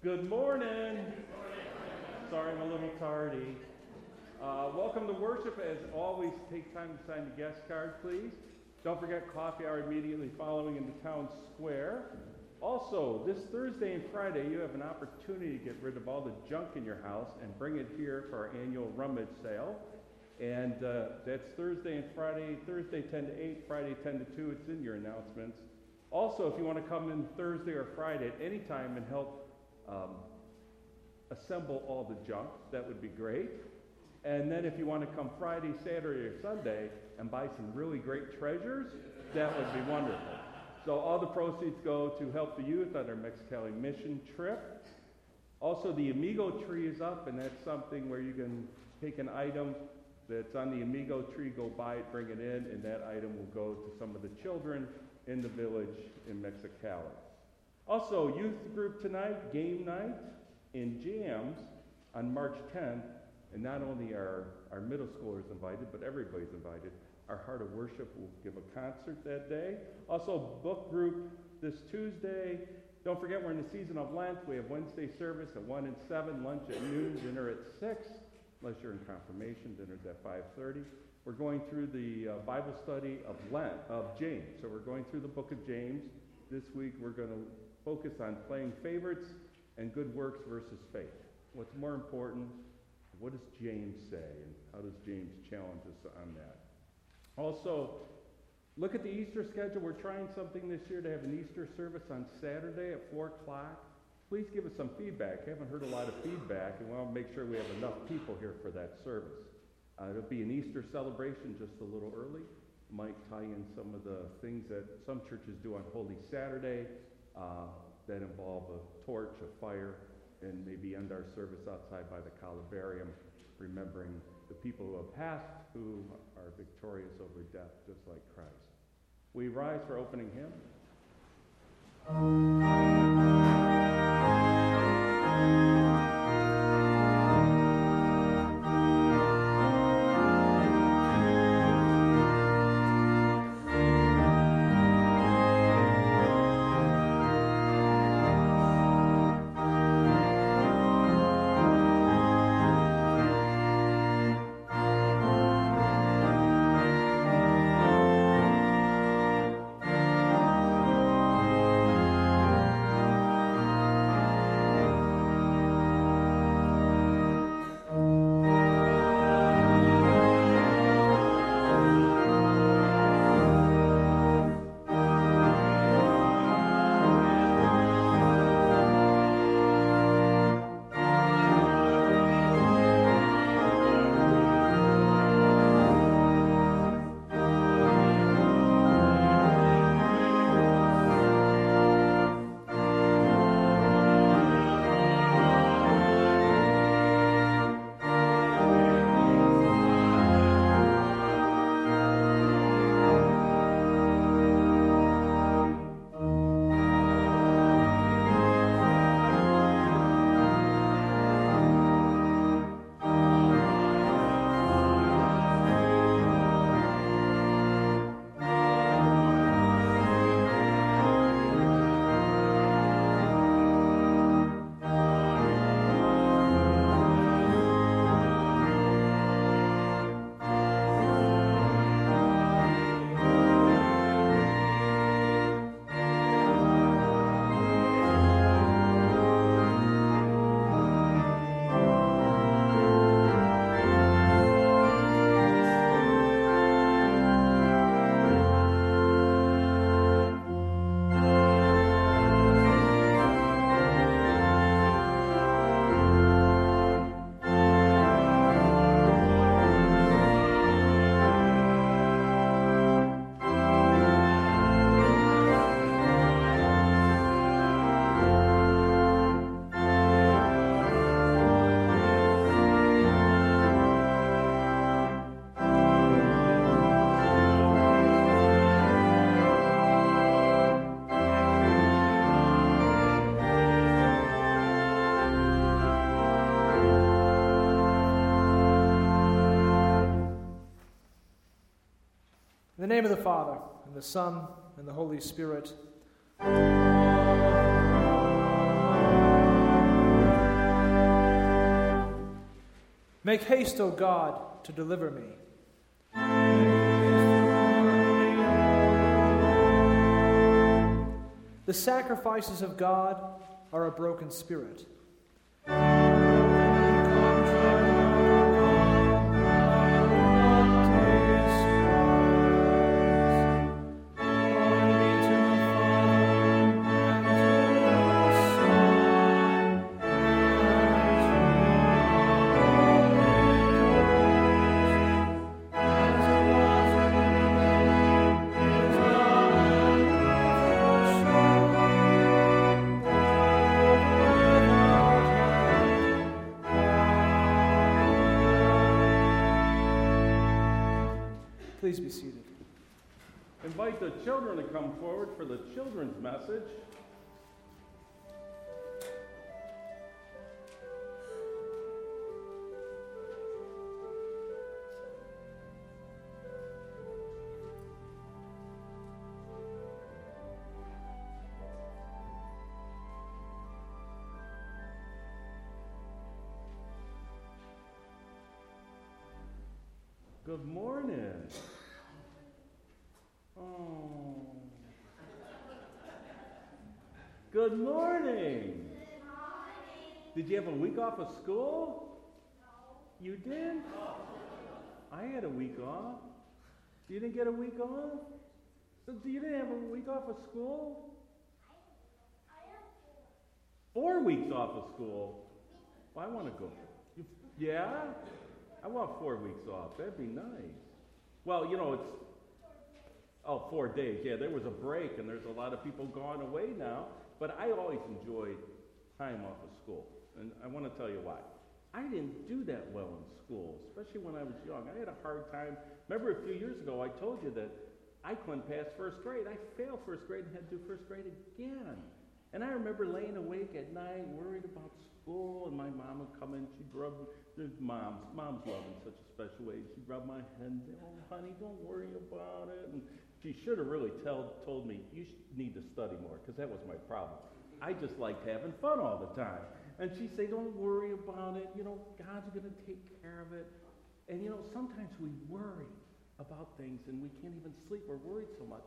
Good morning. Sorry I'm a little tardy. Welcome to worship. As always, take time to sign the guest card, please. Don't forget coffee hour immediately following in the town square. Also, this Thursday and Friday, you have an opportunity to get rid of all the junk in your house and bring it here for our annual rummage sale. And that's Thursday and Friday, Thursday 10 to 8, Friday 10 to 2. It's in your announcements. Also, if you want to come in Thursday or Friday at any time and help assemble all the junk, that would be great. And then if you want to come Friday, Saturday, or Sunday and buy some really great treasures, that would be wonderful. So all the proceeds go to help the youth on their Mexicali mission trip. Also, the Amigo tree is up, and that's something where you can take an item that's on the Amigo tree, go buy it, bring it in, and that item will go to some of the children in the village in Mexicali. Also, youth group tonight, game night in Jams on March 10th, and not only are our middle schoolers invited, but everybody's invited. Our Heart of Worship will give a concert that day. Also, book group this Tuesday. Don't forget, we're in the season of Lent. We have Wednesday service at 1 and 7, lunch at noon, dinner at 6. Unless you're in confirmation, dinner's at 5:30. We're going through the Bible study of James. So we're going through the book of James. This week we're going to focus on playing favorites and good works versus faith. What's more important? What does James say, and how does James challenge us on that? Also, look at the Easter schedule. We're trying something this year to have an Easter service on Saturday at 4 o'clock. Please give us some feedback. I haven't heard a lot of feedback, and we want to make sure we have enough people here for that service. It'll be an Easter celebration just a little early. Might tie in some of the things that some churches do on Holy Saturday that involve a torch, a fire, and maybe end our service outside by the Calabarium, remembering the people who have passed, who are victorious over death, just like Christ. We rise for opening hymn. In the name of the Father, and the Son, and the Holy Spirit. Make haste, O God, to deliver me. The sacrifices of God are a broken spirit. Please be seated. Invite the children to come forward for the children's message. Good morning. Oh. Good morning. Did you have a week off of school? No. You did? I had a week off. You didn't get a week off? So you didn't have a week off of school? I have 4 weeks off of school. Well, I want to go. Yeah? I want 4 weeks off. That'd be nice. Well, you know, it's 4 days. Yeah, there was a break, and there's a lot of people gone away now. But I always enjoyed time off of school, and I want to tell you why. I didn't do that well in school, especially when I was young. I had a hard time. Remember a few years ago, I told you that I couldn't pass first grade. I failed first grade and had to do first grade again. And I remember laying awake at night, worried about school, and my mom would come in. She'd rub. There's moms love in such a special way. She'd rub my head and say, "Oh, honey, don't worry about it." And she should have really told me, "You need to study more," because that was my problem. I just liked having fun all the time. And she'd say, "Don't worry about it. You know, God's going to take care of it." And, you know, sometimes we worry about things and we can't even sleep. We're worried so much.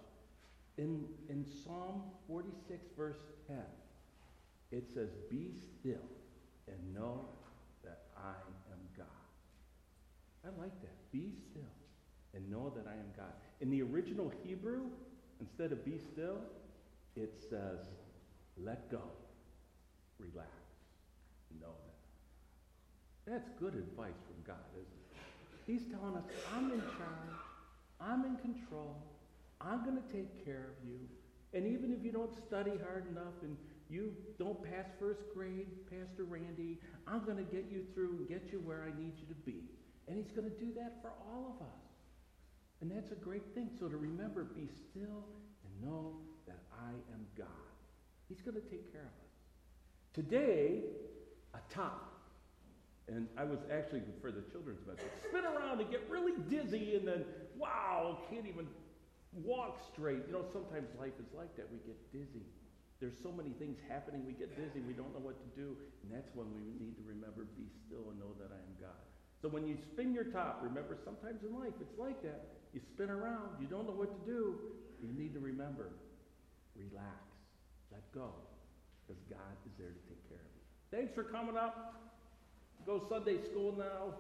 In Psalm 46, verse 10, it says, "Be still and know that I am God." I like that. Be still and know that I am God. In the original Hebrew, instead of be still, it says, let go, relax, know that. That's good advice from God, isn't it? He's telling us, I'm in charge, I'm in control, I'm going to take care of you. And even if you don't study hard enough and you don't pass first grade, Pastor Randy, I'm going to get you through and get you where I need you to be. And he's going to do that for all of us. And that's a great thing. So to remember, be still and know that I am God. He's going to take care of us. Today, a top. And I was actually, for the children's message, spin around and get really dizzy and then, wow, can't even walk straight. You know, sometimes life is like that. We get dizzy. There's so many things happening. We get dizzy. We don't know what to do. And that's when we need to remember, be still and know that I am God. So when you spin your top, remember, sometimes in life it's like that. You spin around. You don't know what to do. You need to remember, relax, let go, because God is there to take care of you. Thanks for coming up. Go Sunday school now.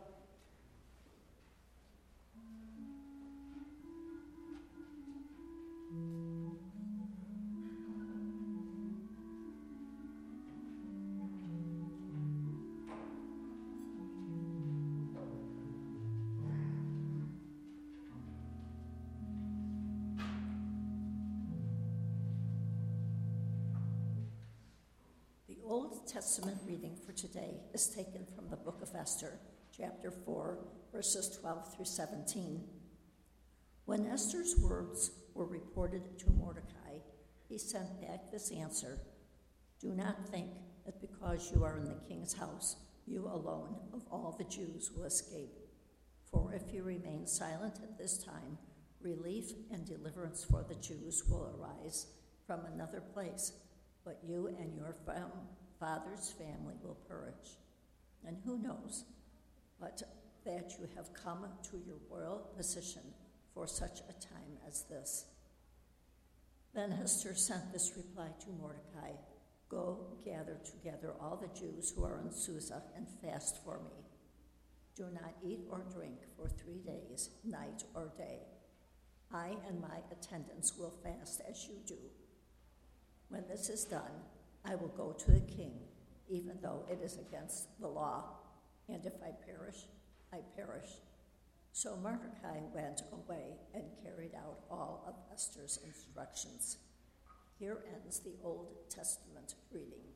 The Old Testament reading for today is taken from the book of Esther, chapter 4, verses 12 through 17. When Esther's words were reported to Mordecai, he sent back this answer: "Do not think that because you are in the king's house, you alone of all the Jews will escape. For if you remain silent at this time, relief and deliverance for the Jews will arise from another place, but you and your father's family will perish. And who knows but that you have come to your royal position for such a time as this. Then Esther sent this reply to Mordecai, "Go, gather together all the Jews who are in Susa and fast for me. Do not eat or drink for 3 days, night or day. I and my attendants will fast as you do. When this is done, I will go to the king, even though it is against the law, and if I perish, I perish." So Mordecai went away and carried out all of Esther's instructions. Here ends the Old Testament reading.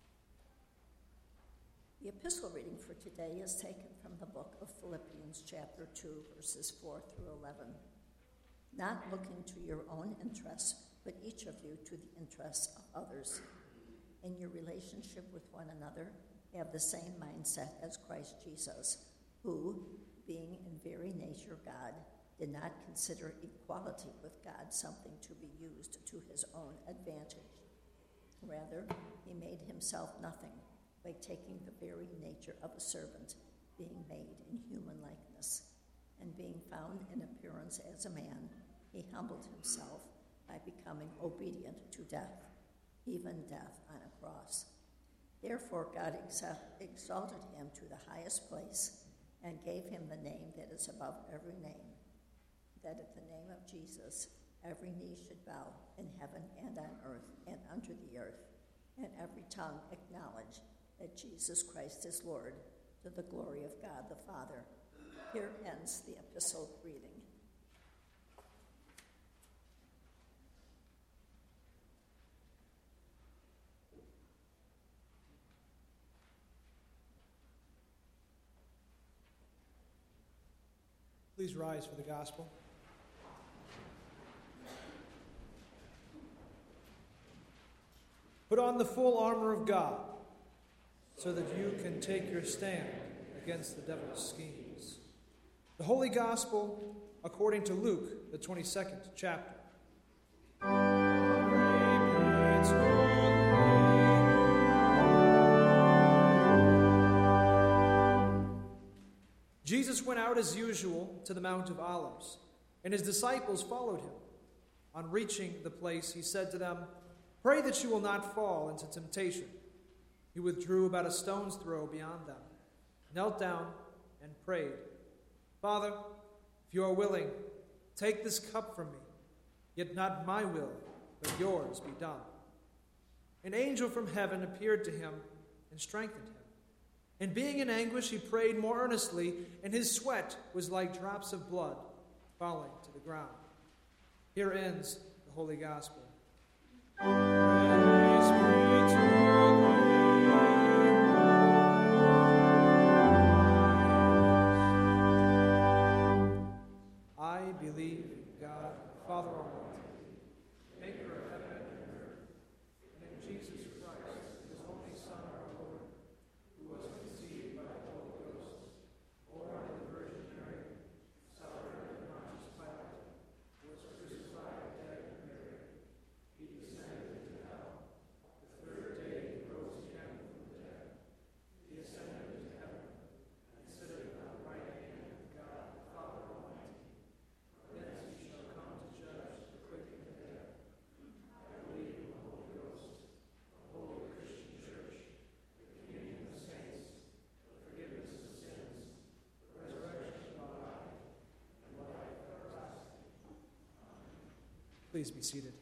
The epistle reading for today is taken from the book of Philippians, chapter 2, verses 4 through 11. Not looking to your own interests, but each of you to the interests of others. In your relationship with one another, have the same mindset as Christ Jesus, who, being in very nature God, did not consider equality with God something to be used to his own advantage. Rather, he made himself nothing by taking the very nature of a servant, being made in human likeness. And being found in appearance as a man, he humbled himself by becoming obedient to death, even death on a cross. Therefore God exalted him to the highest place and gave him the name that is above every name, that at the name of Jesus every knee should bow in heaven and on earth and under the earth, and every tongue acknowledge that Jesus Christ is Lord, to the glory of God the Father. Here ends the epistle reading. Please rise for the gospel. Put on the full armor of God, so that you can take your stand against the devil's schemes. The Holy Gospel according to Luke, the 22nd chapter. Jesus went out as usual to the Mount of Olives, and his disciples followed him. On reaching the place, he said to them, "Pray that you will not fall into temptation." He withdrew about a stone's throw beyond them, knelt down, and prayed, "Father, if you are willing, take this cup from me, yet not my will, but yours be done." An angel from heaven appeared to him and strengthened him. And being in anguish, he prayed more earnestly, and his sweat was like drops of blood falling to the ground. Here ends the Holy Gospel. Praise be to I believe in God, Father Almighty, maker of heaven and earth, and in Jesus Christ, his only Son, our Lord, who was conceived by the Holy Ghost, born of the Virgin Mary, suffered under Pontius Pilate, was crucified, dead, and buried. He descended into hell. The third day he rose again from the dead. He ascended into heaven, and sitteth on the right hand of God, the Father Almighty. Thence he shall come to judge the quick and the dead. I believe in the Holy Ghost, the holy Christian Church, the communion of saints, the forgiveness of sins, the resurrection of the body, and life everlasting. Amen. Please be seated.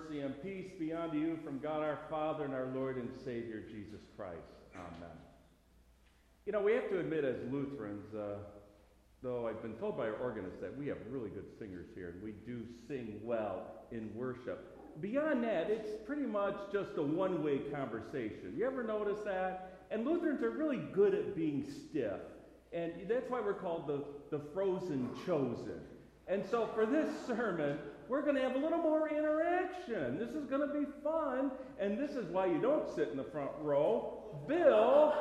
mercy, and peace be unto you from God our Father and our Lord and Savior, Jesus Christ. Amen. You know, we have to admit as Lutherans, though I've been told by our organist that we have really good singers here, and we do sing well in worship. Beyond that, it's pretty much just a one-way conversation. You ever notice that? And Lutherans are really good at being stiff. And that's why we're called the frozen chosen. And so for this sermon, we're going to have a little more interaction. This is going to be fun. And this is why you don't sit in the front row. Bill,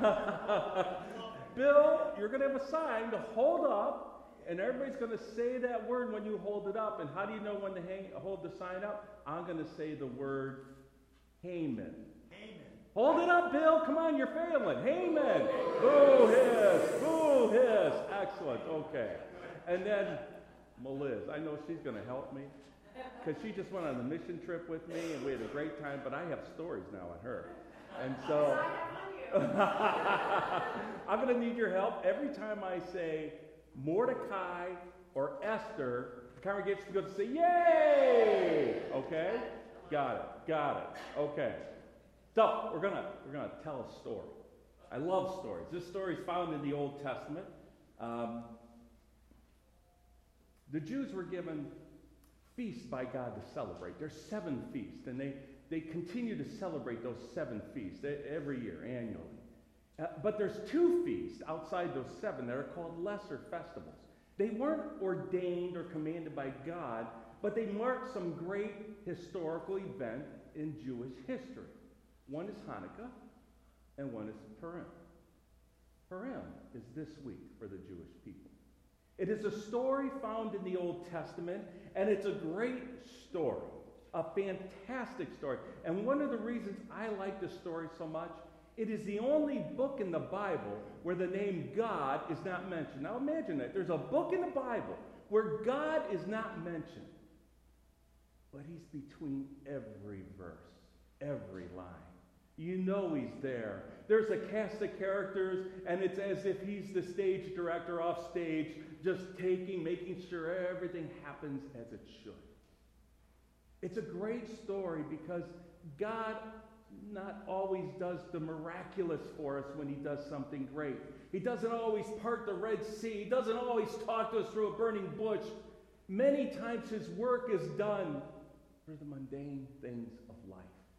you're going to have a sign to hold up. And everybody's going to say that word when you hold it up. And how do you know when to hold the sign up? I'm going to say the word Haman. Hold it up, Bill. Come on, you're failing. Haman. Boo hiss. Boo hiss. Excellent. Okay. And then Meliz. I know she's going to help me because she just went on a mission trip with me and we had a great time, but I have stories now on her. And so I'm going to need your help. Every time I say Mordecai or Esther, the congregation is going to say, yay! Okay? Got it. Okay. So, we're gonna tell a story. I love stories. This story is found in the Old Testament. The Jews were given feasts by God to celebrate. There's 7 feasts, and they continue to celebrate those 7 feasts every year, annually. But there's 2 feasts outside those 7 that are called lesser festivals. They weren't ordained or commanded by God, but they mark some great historical event in Jewish history. One is Hanukkah, and one is Purim. Purim is this week for the Jewish people. It is a story found in the Old Testament, and it's a great story, a fantastic story. And one of the reasons I like this story so much, it is the only book in the Bible where the name God is not mentioned. Now imagine that. There's a book in the Bible where God is not mentioned, but he's between every verse, every line. You know he's there. There's a cast of characters, and it's as if he's the stage director off stage, just making sure everything happens as it should. It's a great story because God not always does the miraculous for us when he does something great. He doesn't always part the Red Sea. He doesn't always talk to us through a burning bush. Many times his work is done for the mundane things of life,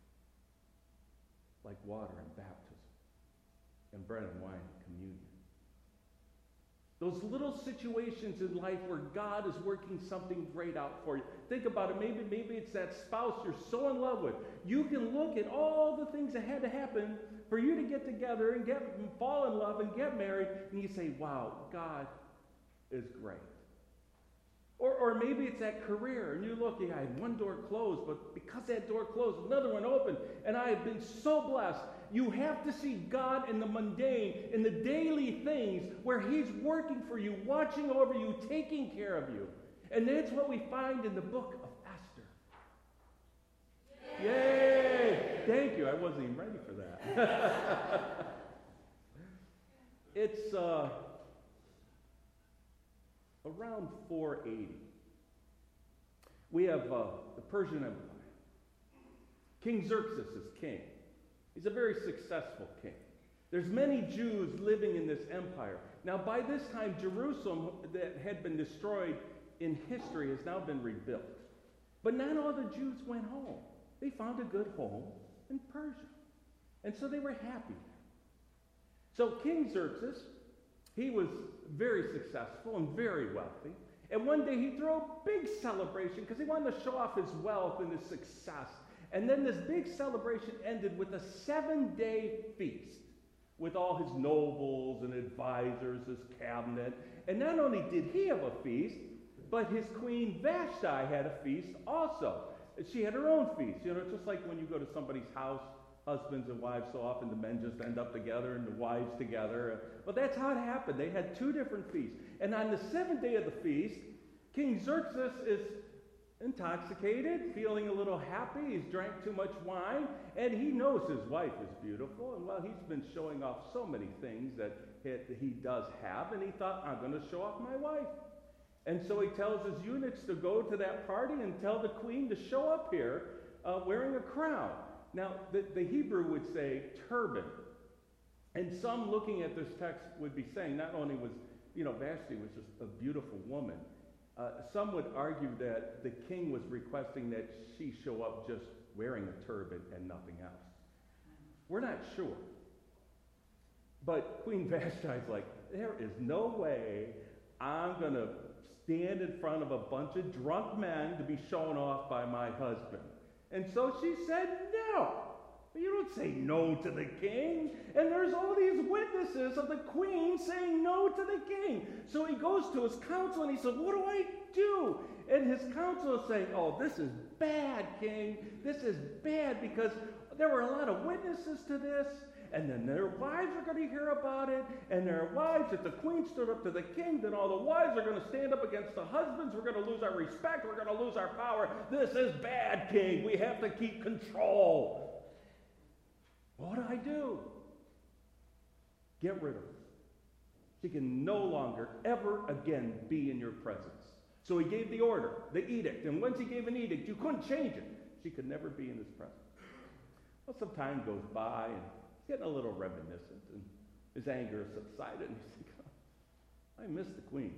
like water and baptism, and bread and wine and communion. Those little situations in life where God is working something great out for you. Think about it. Maybe it's that spouse you're so in love with. You can look at all the things that had to happen for you to get together and fall in love and get married, and you say, wow, God is great. Or maybe it's that career, and you look, I had one door closed, but because that door closed, another one opened, and I have been so blessed. You have to see God in the mundane, in the daily things where he's working for you, watching over you, taking care of you. And that's what we find in the book of Esther. Yay! Thank you. I wasn't even ready for that. It's around 480. We have the Persian Empire. King Xerxes is king. He's a very successful king. There's many Jews living in this empire. Now, by this time, Jerusalem, that had been destroyed in history, has now been rebuilt. But not all the Jews went home. They found a good home in Persia. And so they were happy there. So King Xerxes, he was very successful and very wealthy. And one day he threw a big celebration because he wanted to show off his wealth and his success. And then this big celebration ended with a 7-day feast with all his nobles and advisors, his cabinet. And not only did he have a feast, but his queen Vashti had a feast also. She had her own feast. You know, it's just like when you go to somebody's house, husbands and wives, so often the men just end up together and the wives together. But that's how it happened. They had 2 different feasts. And on the 7th day of the feast, King Xerxes is intoxicated, feeling a little happy. He's drank too much wine, and he knows his wife is beautiful. And well, he's been showing off so many things that he does have, and he thought, I'm going to show off my wife. And so he tells his eunuchs to go to that party and tell the queen to show up here wearing a crown. Now, the Hebrew would say turban. And some looking at this text would be saying not only was, Vashti was just a beautiful woman, some would argue that the king was requesting that she show up just wearing a turban and nothing else. We're not sure. But Queen Vashti's like, there is no way I'm going to stand in front of a bunch of drunk men to be shown off by my husband. And so she said no. You don't say no to the king. And there's all these witnesses of the queen saying no to the king. So he goes to his council and he says, what do I do? And his council is saying, oh, this is bad, king. This is bad because there were a lot of witnesses to this. And then their wives are going to hear about it. And their wives, if the queen stood up to the king, then all the wives are going to stand up against the husbands. We're going to lose our respect. We're going to lose our power. This is bad, king. We have to keep control. What do I do? Get rid of her. She can no longer, ever again be in your presence. So he gave the order, the edict. And once he gave an edict, you couldn't change it. She could never be in his presence. Well, some time goes by, and he's getting a little reminiscent, and his anger has subsided, and he's like, oh, I miss the queen.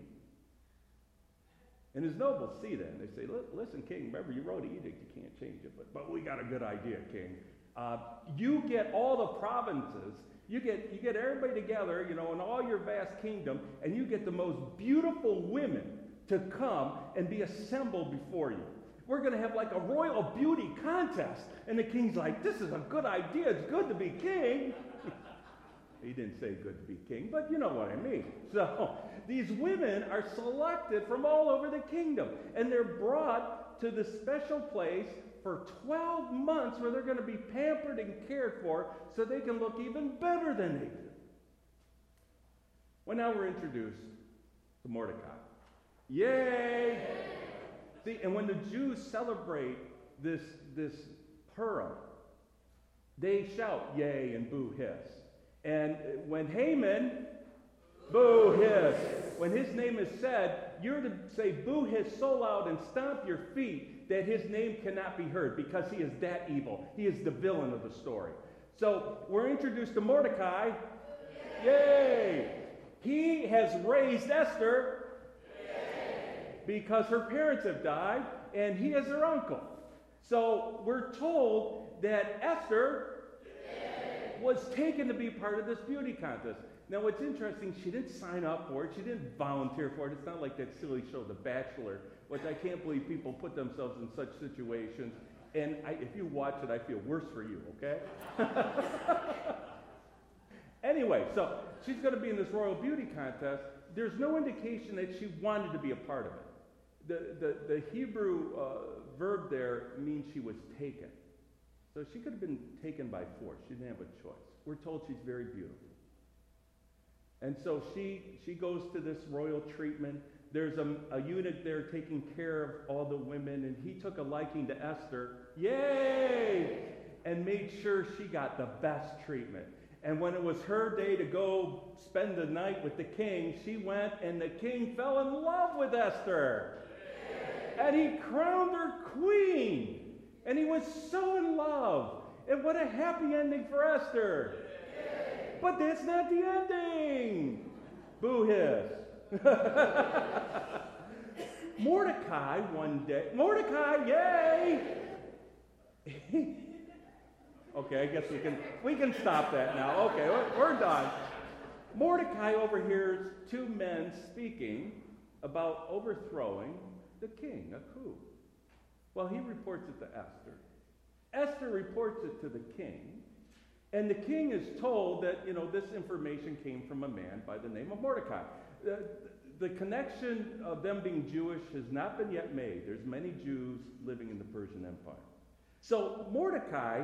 And his nobles see that, and they say, listen, king, remember, you wrote an edict, you can't change it, but we got a good idea, king. You get all the provinces, you get everybody together, in all your vast kingdom, and you get the most beautiful women to come and be assembled before you. We're going to have like a royal beauty contest. And the king's like, this is a good idea. It's good to be king. He didn't say good to be king, but you know what I mean. So these women are selected from all over the kingdom, and they're brought to this special place for 12 months where they're going to be pampered and cared for so they can look even better than they do. Well, now we're introduced to Mordecai. Yay! See, and when the Jews celebrate this Purim, they shout yay and boo hiss. And when Haman, boo hiss. When his name is said, you're to say boo hiss so loud and stomp your feet that his name cannot be heard because he is that evil. He is the villain of the story. So we're introduced to Mordecai. Yay! He has raised Esther because her parents have died, and he is her uncle. So we're told that Esther was taken to be part of this beauty contest. Now what's interesting, she didn't sign up for it. She didn't volunteer for it. It's not like that silly show, The Bachelor, which I can't believe people put themselves in such situations. And if you watch it, I feel worse for you, okay? Anyway, so she's going to be in this royal beauty contest. There's no indication that she wanted to be a part of it. The Hebrew verb there means she was taken. So she could have been taken by force. She didn't have a choice. We're told she's very beautiful. And so she goes to this royal treatment. There's a eunuch there taking care of all the women, and he took a liking to Esther. Yay! And made sure she got the best treatment. And when it was her day to go spend the night with the king, she went, and the king fell in love with Esther. And he crowned her queen. And he was so in love. And what a happy ending for Esther. But that's not the ending. Boo hiss. Mordecai one day. Mordecai, yay! Okay, I guess we can stop that now. Okay, we're done. Mordecai overhears two men speaking about overthrowing the king, a coup. Well, he reports it to Esther. Esther reports it to the king, and the king is told that, this information came from a man by the name of Mordecai. The connection of them being Jewish has not been yet made. There's many Jews living in the Persian Empire. So Mordecai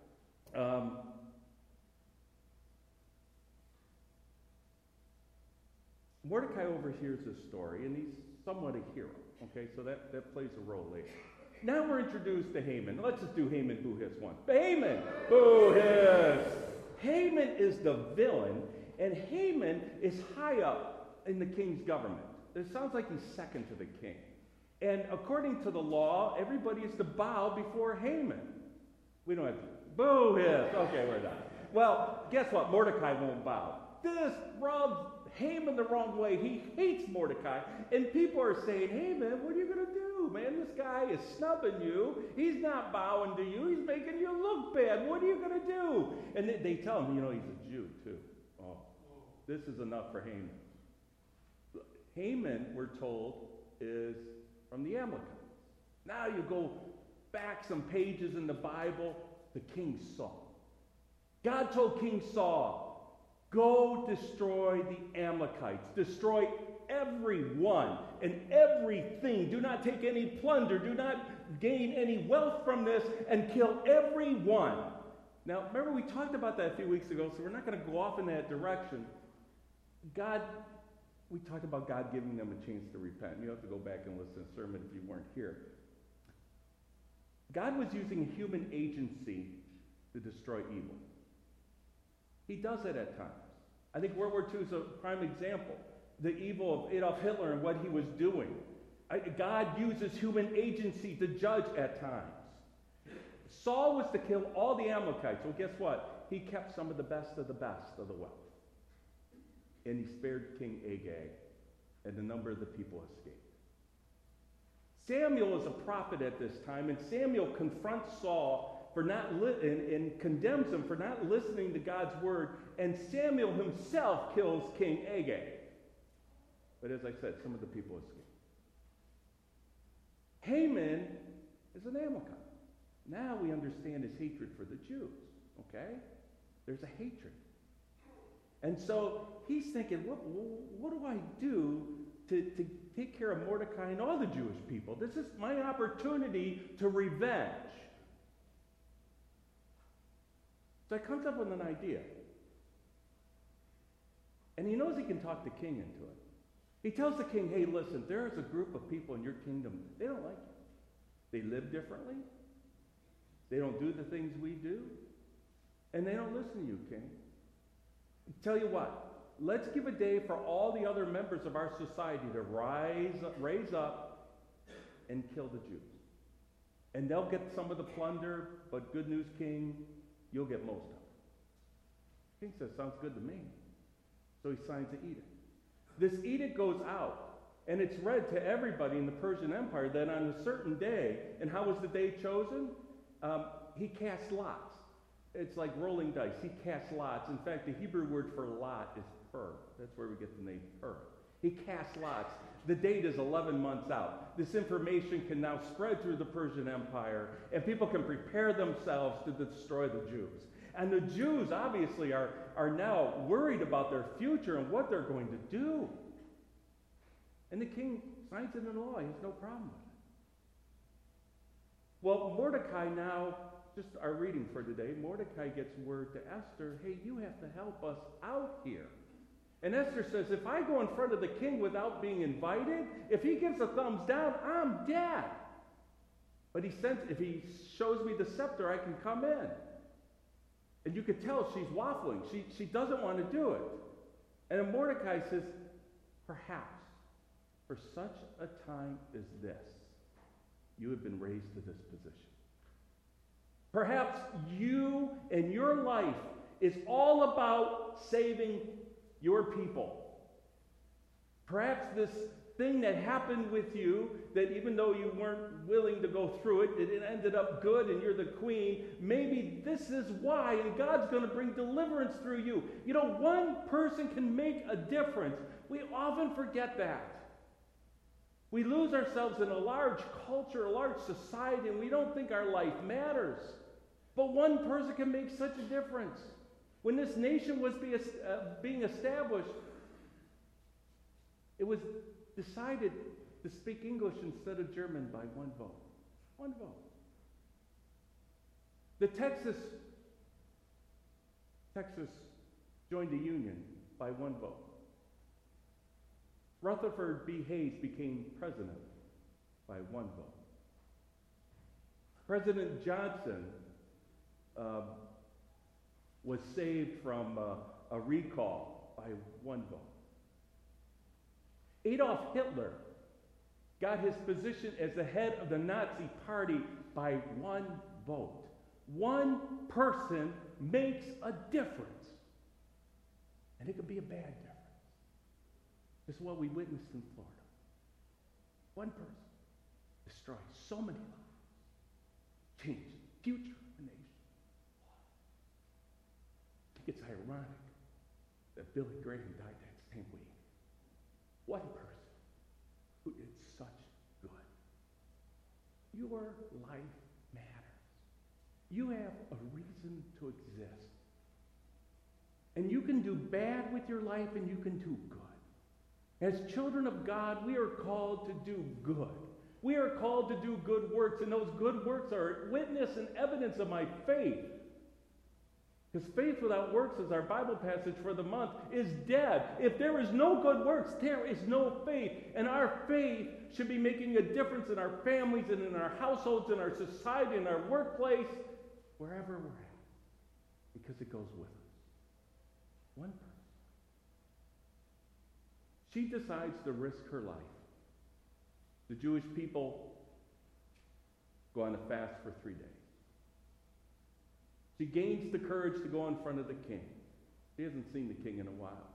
overhears this story, and he's somewhat a hero. Okay, so that plays a role later. Now we're introduced to Haman. Let's just do Haman boo hiss once. Haman boo hiss. Haman is the villain, and Haman is high up in the king's government. It sounds like he's second to the king. And according to the law, everybody is to bow before Haman. We don't have to. Boo hiss. Okay, we're done. Well, guess what? Mordecai won't bow. This rubs Haman the wrong way. He hates Mordecai. And people are saying, Haman, what are you going to do, man? This guy is snubbing you. He's not bowing to you. He's making you look bad. What are you going to do? And they tell him, he's a Jew, too. Oh, this is enough for Haman. Haman, we're told, is from the Amalekites. Now you go back some pages in the Bible to King Saul. God told King Saul, go destroy the Amalekites. Destroy everyone and everything. Do not take any plunder. Do not gain any wealth from this, and kill everyone. Now, remember we talked about that a few weeks ago, so we're not going to go off in that direction. We talked about God giving them a chance to repent. You have to go back and listen to the sermon if you weren't here. God was using human agency to destroy evil. He does it at times. I think World War II is a prime example. The evil of Adolf Hitler and what he was doing. God uses human agency to judge at times. Saul was to kill all the Amalekites. Well, guess what? He kept some of the best of the wealth. And he spared King Agag, and a number of the people escaped. Samuel is a prophet at this time, and Samuel confronts Saul for not and condemns him for not listening to God's word, and Samuel himself kills King Agag. But as I said, some of the people escaped. Haman is an Amalekite. Now we understand his hatred for the Jews, okay? There's a hatred. And so he's thinking, what do I do to take care of Mordecai and all the Jewish people? This is my opportunity to revenge. So he comes up with an idea. And he knows he can talk the king into it. He tells the king, hey, listen, there is a group of people in your kingdom, they don't like you. They live differently. They don't do the things we do. And they don't listen to you, king. Tell you what, let's give a day for all the other members of our society to raise up and kill the Jews. And they'll get some of the plunder, but good news, king, you'll get most of it. King says, sounds good to me. So he signs the edict. This edict goes out, and it's read to everybody in the Persian Empire that on a certain day, and how was the day chosen? He cast lots. It's like rolling dice. He casts lots. In fact, the Hebrew word for lot is pur. That's where we get the name pur. He casts lots. The date is 11 months out. This information can now spread through the Persian Empire, and people can prepare themselves to destroy the Jews. And the Jews, obviously, are now worried about their future and what they're going to do. And the king signs it into law. He has no problem with it. Well, Mordecai now, just our reading for today, Mordecai gets word to Esther, hey, you have to help us out here. And Esther says, if I go in front of the king without being invited, if he gives a thumbs down, I'm dead. But if he shows me the scepter, I can come in. And you could tell she's waffling. She doesn't want to do it. And then Mordecai says, perhaps for such a time as this, you have been raised to this position. Perhaps you and your life is all about saving your people. Perhaps this thing that happened with you, that even though you weren't willing to go through it, it ended up good and you're the queen, maybe this is why, and God's going to bring deliverance through you. You know, one person can make a difference. We often forget that. We lose ourselves in a large culture, a large society, and we don't think our life matters. But one person can make such a difference. When this nation was being established, it was decided to speak English instead of German by one vote. One vote. The Texas joined the Union by one vote. Rutherford B. Hayes became president by one vote. President Johnson was saved from a recall by one vote. Adolf Hitler got his position as the head of the Nazi party by one vote. One person makes a difference. And it could be a bad difference. This is what we witnessed in Florida. One person destroys so many lives, changes the future of the nation. I think it's ironic that Billy Graham died that same week. One person who did such good. Your life matters. You have a reason to exist. And you can do bad with your life and you can do good. As children of God, we are called to do good. We are called to do good works, and those good works are witness and evidence of my faith. Because faith without works, as our Bible passage for the month, is dead. If there is no good works, there is no faith. And our faith should be making a difference in our families and in our households, in our society, in our workplace, wherever we're at. Because it goes with us. One person. She decides to risk her life. The Jewish people go on a fast for 3 days. She gains the courage to go in front of the king. She hasn't seen the king in a while.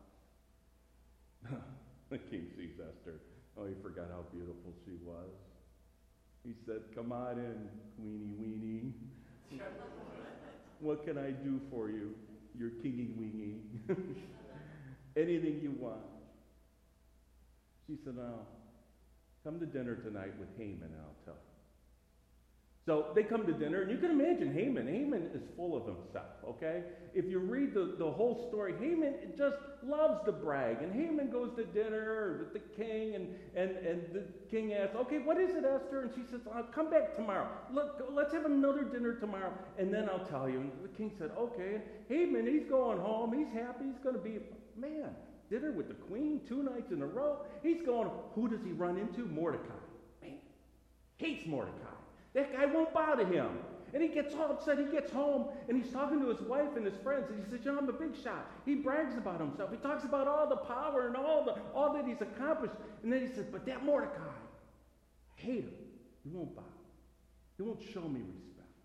The king sees Esther. Oh, he forgot how beautiful she was. He said, "Come on in, Queenie Weenie. What can I do for you, your kingy weenie? Anything you want." She said, "No, come to dinner tonight with Haman and I'll tell you." So they come to dinner, and you can imagine Haman. Haman is full of himself, okay? If you read the whole story, Haman just loves to brag. And Haman goes to dinner with the king, and the king asks, "Okay, what is it, Esther?" And she says, "I'll come back tomorrow. Look, let's have another dinner tomorrow, and then I'll tell you." And the king said, "Okay." And Haman, he's going home. He's happy. He's going to be, man, dinner with the queen 2 nights in a row. He's going, who does he run into? Mordecai. Man, hates Mordecai. That guy won't bow to him. And he gets all upset. He gets home, and he's talking to his wife and his friends, and he says, "I'm a big shot." He brags about himself. He talks about all the power and all that he's accomplished. And then he says, "But that Mordecai, I hate him. He won't bow. He won't show me respect."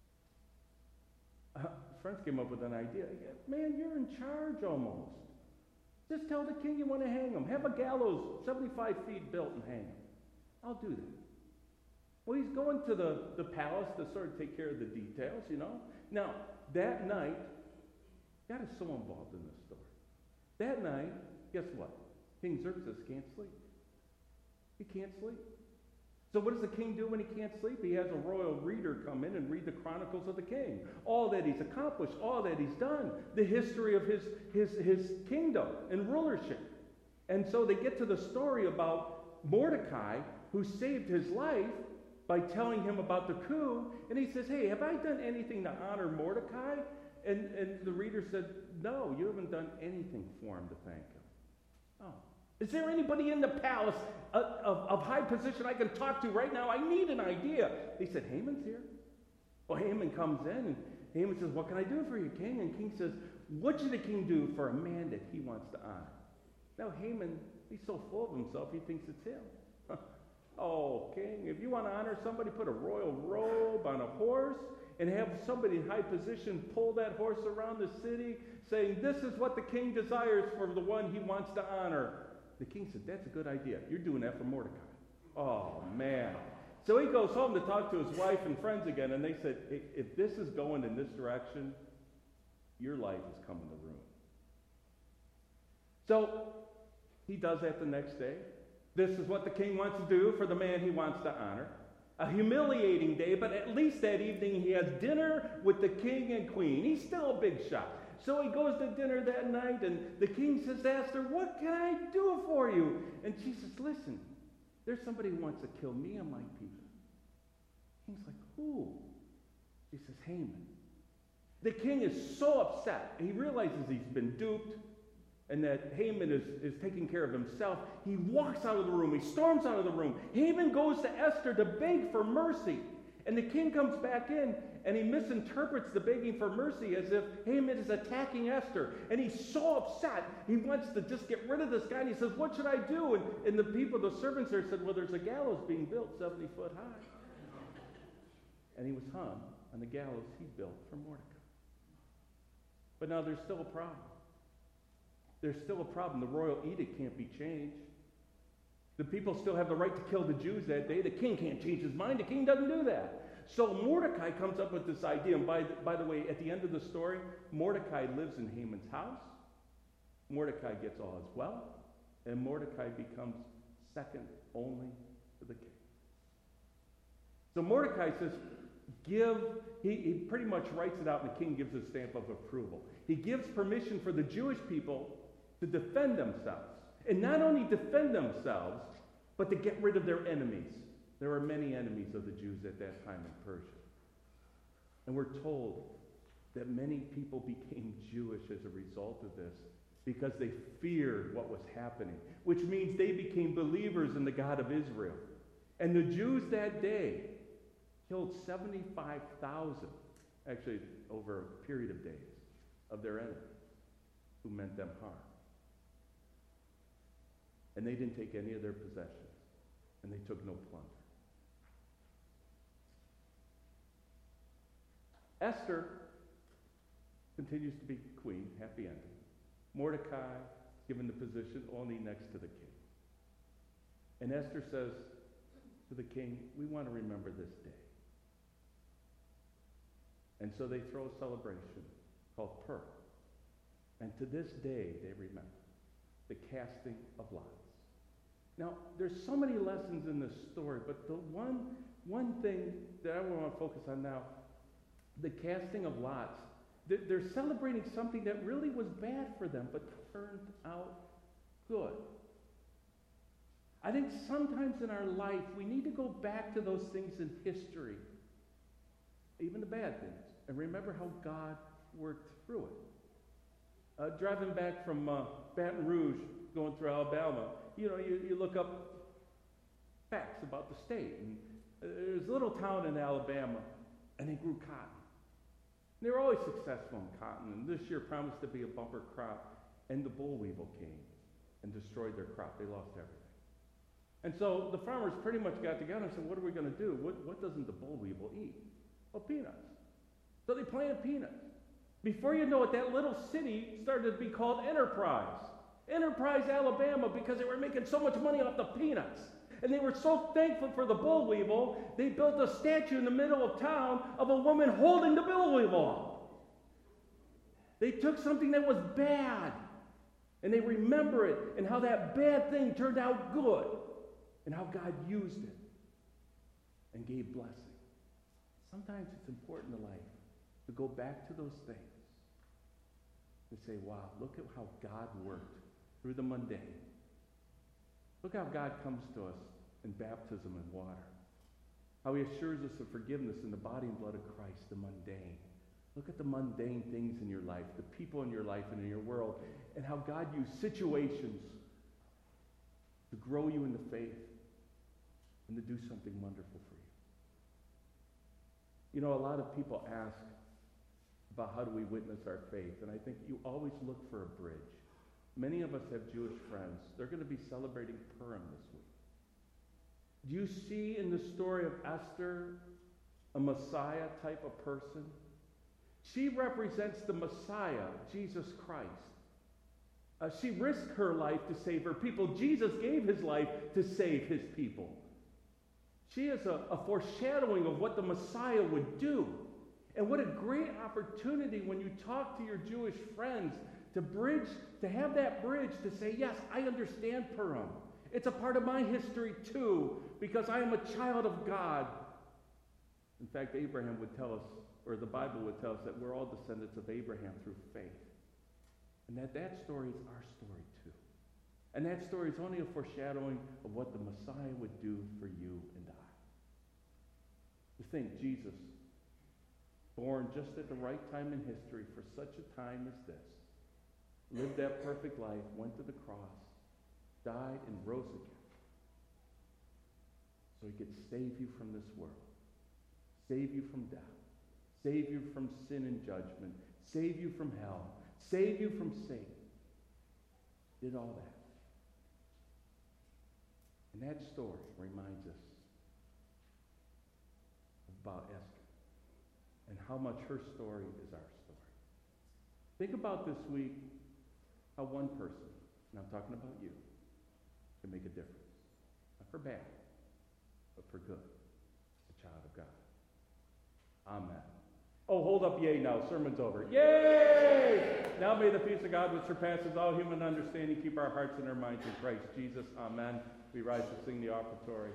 Friends came up with an idea. "Man, you're in charge almost. Just tell the king you want to hang him. Have a gallows 75 feet built and hang him. I'll do that." Well, he's going to the palace to sort of take care of the details, you know. Now, that night, God is so involved in this story. That night, guess what? King Xerxes can't sleep. He can't sleep. So what does the king do when he can't sleep? He has a royal reader come in and read the chronicles of the king. All that he's accomplished, all that he's done, the history of his kingdom and rulership. And so they get to the story about Mordecai, who saved his life by telling him about the coup. And he says, "Hey, have I done anything to honor Mordecai?" And the reader said, "No, you haven't done anything for him to thank him." "Oh. Is there anybody in the palace of high position I can talk to right now? I need an idea." He said, "Haman's here." Well, Haman comes in, and Haman says, "What can I do for you, king?" And king says, "What should the king do for a man that he wants to honor?" Now, Haman, he's so full of himself, he thinks it's him. "Oh, king, if you want to honor somebody, put a royal robe on a horse and have somebody in high position pull that horse around the city, saying, 'This is what the king desires for the one he wants to honor.'" The king said, "That's a good idea. You're doing that for Mordecai." Oh, man. So he goes home to talk to his wife and friends again, and they said, "If this is going in this direction, your life is coming to ruin." So he does that the next day. This is what the king wants to do for the man he wants to honor. A humiliating day, but at least that evening he has dinner with the king and queen. He's still a big shot. So he goes to dinner that night, and the king says to Esther, "What can I do for you?" And she says, "Listen, there's somebody who wants to kill me and my people." The king's like, "Who?" She says, "Haman." The king is so upset. He realizes he's been duped and that Haman is taking care of himself. He walks out of the room. He storms out of the room. Haman goes to Esther to beg for mercy. And the king comes back in, and he misinterprets the begging for mercy as if Haman is attacking Esther. And he's so upset. He wants to just get rid of this guy. And he says, what should I do? And the people, the servants there said, well, there's a gallows being built 70 foot high. And he was hung on the gallows he built for Mordecai. But now there's still a problem. There's still a problem. The royal edict can't be changed. The people still have the right to kill the Jews that day. The king can't change his mind. The king doesn't do that. So Mordecai comes up with this idea. And by the way, at the end of the story, Mordecai lives in Haman's house. Mordecai gets all his wealth. And Mordecai becomes second only to the king. So Mordecai says, he pretty much writes it out, and the king gives a stamp of approval. He gives permission for the Jewish people to defend themselves. And not only defend themselves, but to get rid of their enemies. There were many enemies of the Jews at that time in Persia. And we're told that many people became Jewish as a result of this because they feared what was happening, which means they became believers in the God of Israel. And the Jews that day killed 75,000, actually over a period of days, of their enemies who meant them harm. And they didn't take any of their possessions, and they took no plunder. Esther continues to be queen, happy ending. Mordecai given the position only next to the king. And Esther says to the king, we want to remember this day. And so they throw a celebration called Purim. And to this day, they remember the casting of lots. Now, there's so many lessons in this story, but the one thing that I want to focus on now, the casting of lots, they're celebrating something that really was bad for them, but turned out good. I think sometimes in our life, we need to go back to those things in history, even the bad things, and remember how God worked through it. Driving back from Baton Rouge, going through Alabama, you look up facts about the state. And there's a little town in Alabama, and they grew cotton. And they were always successful in cotton, and this year promised to be a bumper crop, and the boll weevil came and destroyed their crop. They lost everything. And so the farmers pretty much got together and said, what are we going to do? What doesn't the boll weevil eat? Well, peanuts. So they planted peanuts. Before you know it, that little city started to be called Enterprise. Enterprise, Alabama, because they were making so much money off the peanuts. And they were so thankful for the boll weevil, they built a statue in the middle of town of a woman holding the boll weevil. They took something that was bad, and they remember it, and how that bad thing turned out good, and how God used it and gave blessing. Sometimes it's important in life to go back to those things and say, wow, look at how God worked through the mundane. Look how God comes to us in baptism and water. How he assures us of forgiveness in the body and blood of Christ, the mundane. Look at the mundane things in your life, the people in your life and in your world, and how God used situations to grow you in the faith and to do something wonderful for you. A lot of people ask about how do we witness our faith, and I think you always look for a bridge. Many of us have Jewish friends. They're going to be celebrating Purim this week. Do you see in the story of Esther a Messiah type of person? She represents the Messiah, Jesus Christ. She risked her life to save her people. Jesus gave his life to save his people. She is a foreshadowing of what the Messiah would do. And what a great opportunity when you talk to your Jewish friends to have that bridge to say, yes, I understand Purim. It's a part of my history too, because I am a child of God. In fact, Abraham would tell us, or the Bible would tell us, that we're all descendants of Abraham through faith. And that story is our story too. And that story is only a foreshadowing of what the Messiah would do for you and I. To think Jesus, born just at the right time in history for such a time as this, lived that perfect life, went to the cross, died, and rose again. So he could save you from this world, save you from death, save you from sin and judgment, save you from hell, save you from Satan. Did all that. And that story reminds us about Esther and how much her story is our story. Think about this week how one person, and I'm talking about you, can make a difference. Not for bad, but for good. A child of God. Amen. Oh, hold up yay now. Sermon's over. Yay! Now may the peace of God, which surpasses all human understanding, keep our hearts and our minds in Christ Jesus. Amen. We rise to sing the offertory.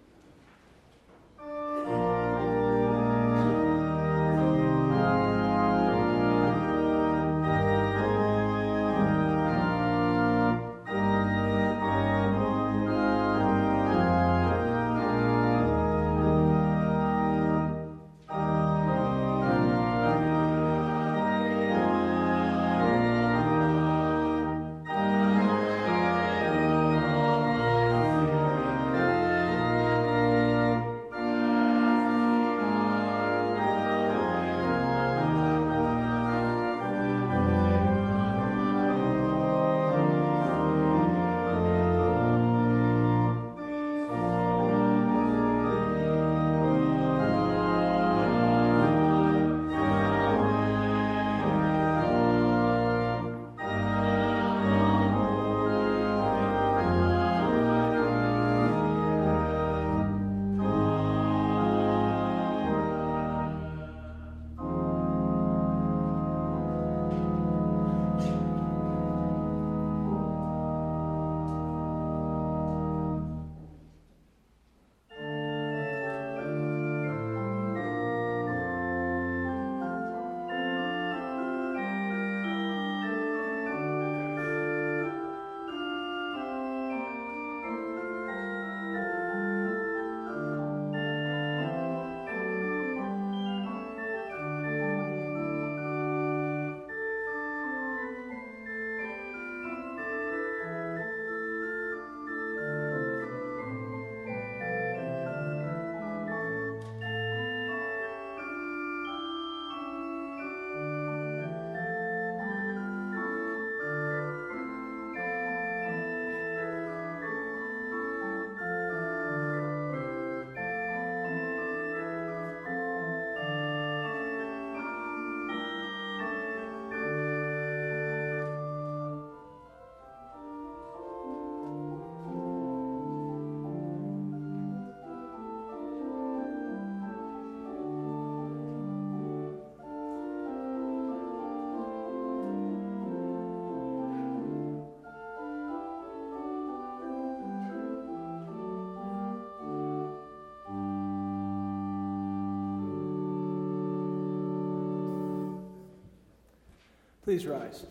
Please rise.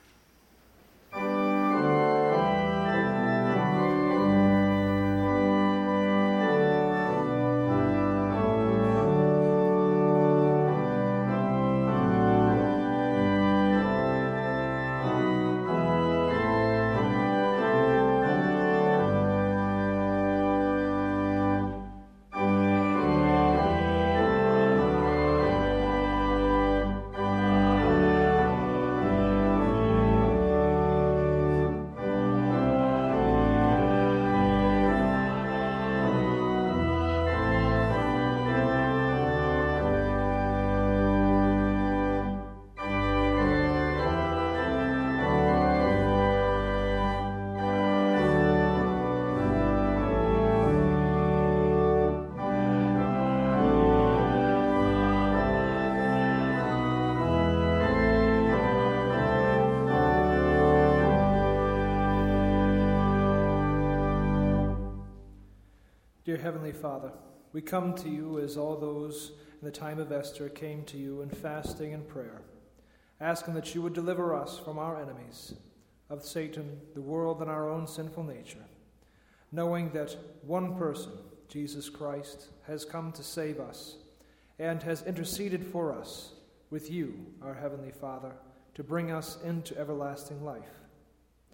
Dear Heavenly Father, we come to you as all those in the time of Esther came to you in fasting and prayer, asking that you would deliver us from our enemies, of Satan, the world, and our own sinful nature, knowing that one person, Jesus Christ, has come to save us and has interceded for us with you, our Heavenly Father, to bring us into everlasting life.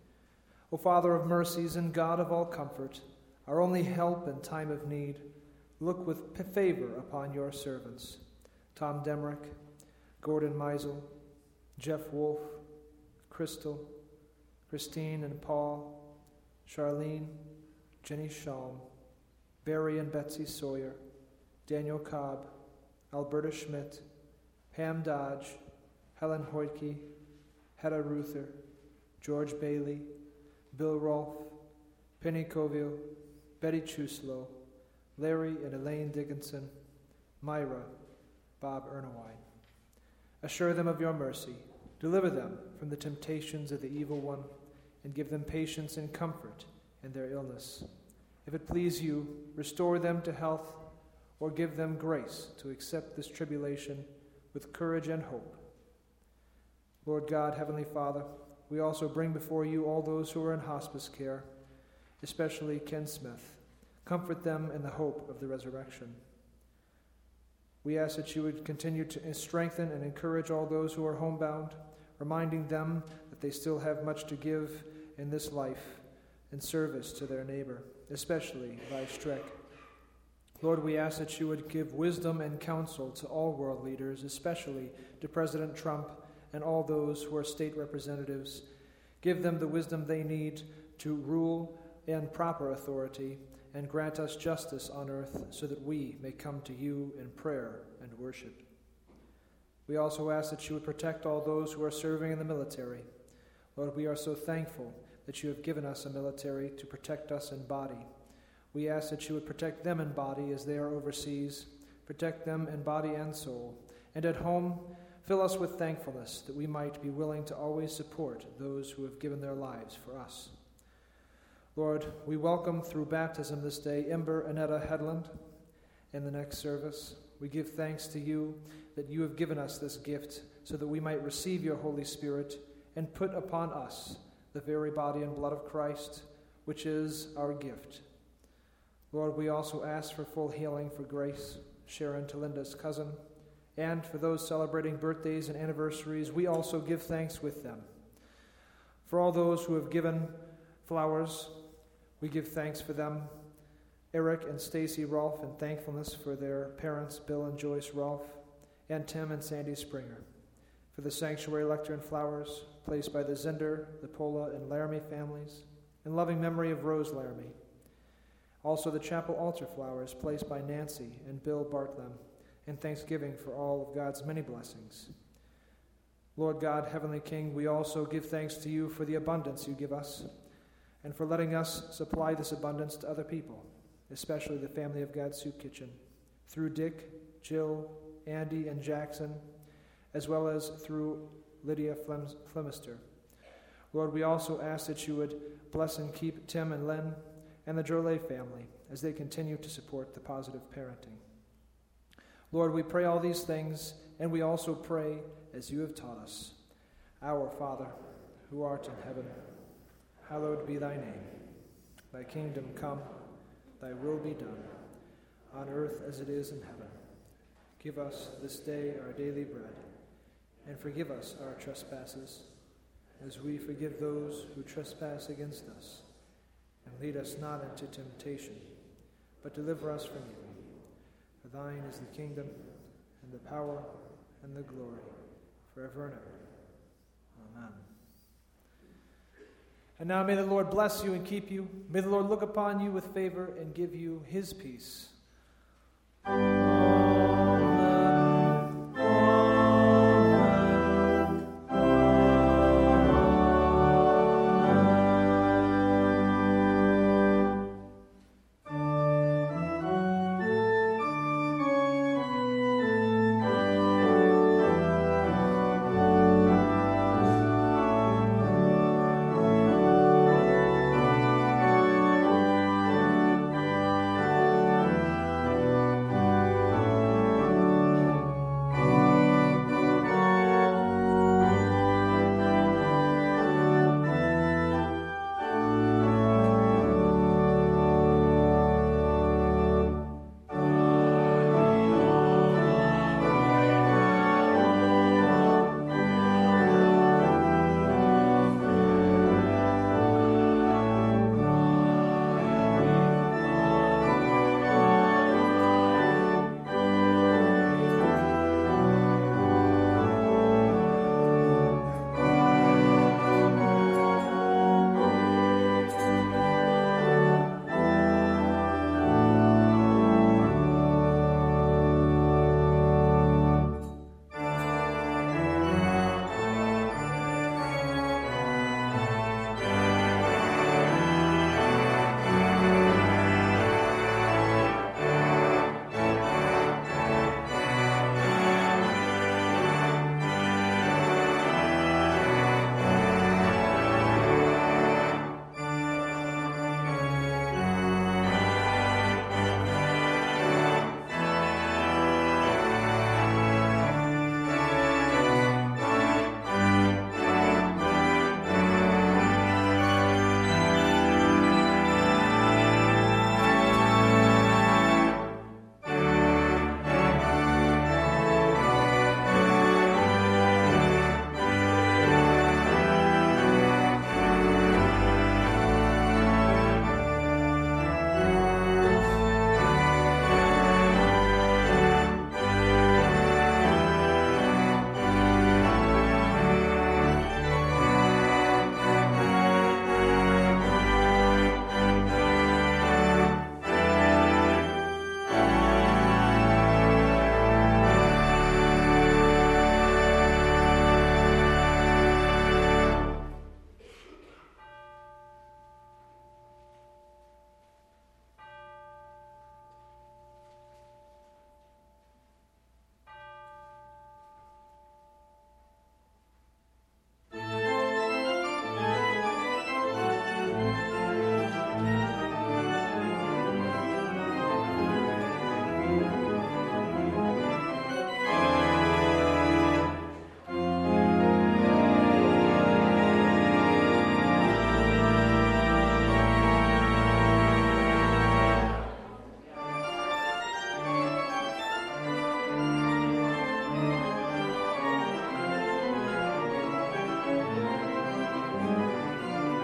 O Father of mercies and God of all comfort, our only help in time of need, look with favor upon your servants, Tom Demrick, Gordon Meisel, Jeff Wolf, Crystal, Christine and Paul, Charlene, Jenny Shalm, Barry and Betsy Sawyer, Daniel Cobb, Alberta Schmidt, Pam Dodge, Helen Hoytke, Hedda Ruther, George Bailey, Bill Rolfe, Penny Coville, Betty Chuslow, Larry and Elaine Dickinson, Myra, Bob Ernewine. Assure them of your mercy. Deliver them from the temptations of the evil one, and give them patience and comfort in their illness. If it please you, restore them to health, or give them grace to accept this tribulation with courage and hope. Lord God, Heavenly Father, we also bring before you all those who are in hospice care, especially Ken Smith. Comfort them in the hope of the resurrection. We ask that you would continue to strengthen and encourage all those who are homebound, reminding them that they still have much to give in this life in service to their neighbor, especially by Streck. Lord, we ask that you would give wisdom and counsel to all world leaders, especially to President Trump and all those who are state representatives. Give them the wisdom they need to rule in proper authority, and grant us justice on earth so that we may come to you in prayer and worship. We also ask that you would protect all those who are serving in the military. Lord, we are so thankful that you have given us a military to protect us in body. We ask that you would protect them in body as they are overseas, protect them in body and soul, and at home, fill us with thankfulness that we might be willing to always support those who have given their lives for us. Lord, we welcome through baptism this day Ember Annetta Headland in the next service. We give thanks to you that you have given us this gift so that we might receive your Holy Spirit and put upon us the very body and blood of Christ, which is our gift. Lord, we also ask for full healing for Grace, Sharon Talinda's cousin, and for those celebrating birthdays and anniversaries, we also give thanks with them. For all those who have given flowers, we give thanks for them. Eric and Stacy Rolfe, in thankfulness for their parents, Bill and Joyce Rolfe, and Tim and Sandy Springer. For the sanctuary lectern flowers placed by the Zinder, the Pola, and Laramie families, in loving memory of Rose Laramie. Also the chapel altar flowers placed by Nancy and Bill Bartlem, in thanksgiving for all of God's many blessings. Lord God, Heavenly King, we also give thanks to you for the abundance you give us, and for letting us supply this abundance to other people, especially the family of God's Soup Kitchen, through Dick, Jill, Andy, and Jackson, as well as through Lydia Flemister. Lord, we also ask that you would bless and keep Tim and Lynn and the Drolet family as they continue to support the positive parenting. Lord, we pray all these things, and we also pray as you have taught us. Our Father, who art in heaven, hallowed be thy name. Thy kingdom come, thy will be done, on earth as it is in heaven. Give us this day our daily bread, and forgive us our trespasses, as we forgive those who trespass against us. And lead us not into temptation, but deliver us from evil. For thine is the kingdom, and the power, and the glory, forever and ever. Amen. And now may the Lord bless you and keep you. May the Lord look upon you with favor and give you his peace.